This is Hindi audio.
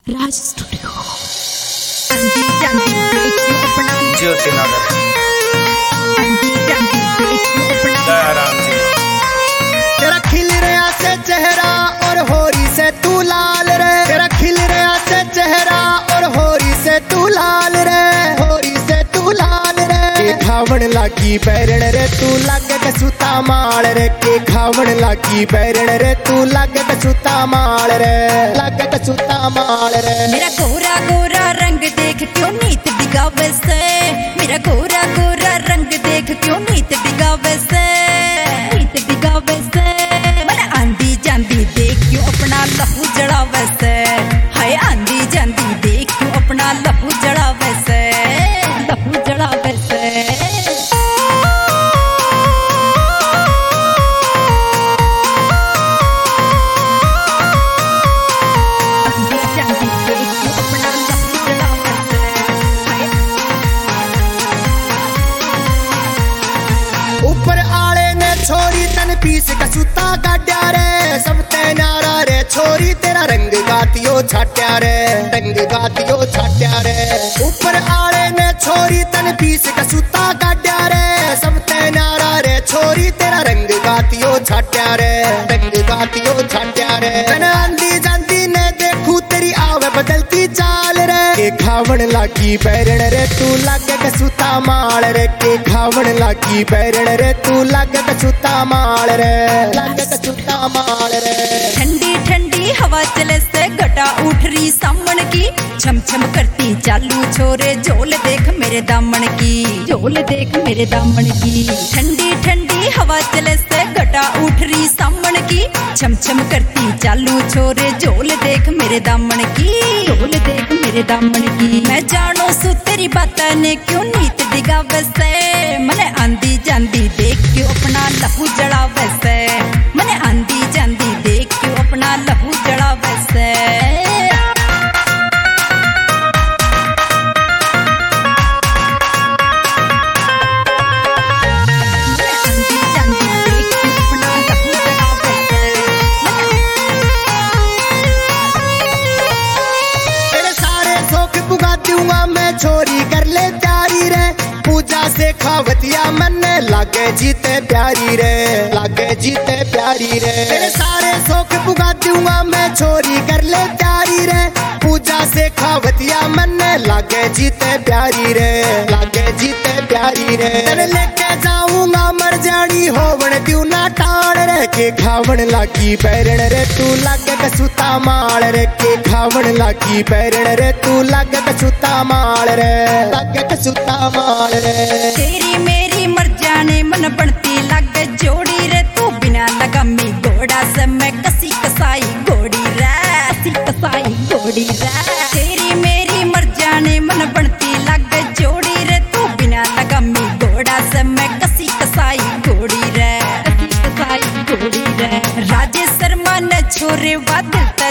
राज स्टूडियो ज्योतिनगर दयाराम जी। तेरा खिल रहा से चेहरा और होरी से तू लाल रे। तेरा खिल रहा से चेहरा और होरी से तू लाल रे। होरी से तू लाल रे। के खावण लागी बैरण रे तू लागे कसूता माल रे। के खावण लागी बैरण रे तू लागे कसूता माल रे। लागे कसूता माल रे। मेरा गोरा गोरा रंग देख क्यों नीत बिगावे से। मेरा गोरा गोरा रंग देख क्यों नीत बिगावे से। नीत बिगावे से मैं आंधी जांदी देख क्यों अपना लहू जड़ावे से। हाय आंधी जांदी देख क्यों अपना लहू जड़ावे से। लहू जड़ावे से। ऊपर आले ने छोरी तन पीस कसूता काट्या रे। सब ते नारा रे छोरी तेरा रंग गातियो छाट्या रे। रंग गातियो छाट्या रे। ऊपर आले ने छोरी तन पीस कसूता काट्या रे। सब ते नारा रे छोरी तेरा रंग गातियो छाट्या रे। रंग गातियो छाट्या रे। तन आंधी जांदी ने देखू तेरी आवे बदलती चाल रे। के खावण लागी बैरण रे तू लागे कसूता माल रे। के खावण लागी बैरण रे तू लागे कसूता माल रे। लागे कसूता माल रे। ठंडी ठंडी हवा चले से घटा उठ रही सामन की। छम छम करती चालू छोरे झोल देख मेरे दामन की। झोल देख मेरे दामन की। ठंडी ठंडी हवा चले से घटा उठ रही सामन की। छम छम करती चालू छोरे झोल देख मेरे दामन की। झोल देख मेरे दामन की। मैं जानो सु तेरी बातें ने क्यों नीत दिगावे से। मने आंधी जांदी देख क्यों अपना लहू जड़ावे से। मने आंधी जांदी देख क्यों अपना लहू जड़ावे से। मैं छोरी कर ले प्यारी रे। पूजा से खावतिया मन लागे जीते प्यारी रे। लागे जीते प्यारी रे। तेरे सारे शौक पुगा दूंगा मैं छोरी कर ले प्यारी रे। पूजा से खावतिया मन लागे जीते प्यारी रे। लागे जीते प्यारी रे। तेरे लेके जाऊंगा मर जानी होवण द्यू ना टाण रे। के खावण लागी बैरण रे तू लागे कसूता माल रे। के खावण लागी बैरण रे तू लागे कसूता माल रे। लागे कसूता माल रे। तेरी मेरी मर जाने मन बनती लागे जोड़ी रे। तू बिना लगामी घोड़ा से मैं कसी कसाई घोड़ी रे। कसी कसाई घोड़ी रे। तेरी मेरी मर जाने मन बनती लागे जोड़ी रे। तू बिना लगामी घोड़ा से मैं कसी कसाई घोड़ी रे। कसी कसाई घोड़ी रे। राजेश शर्मा ने छोरे वादल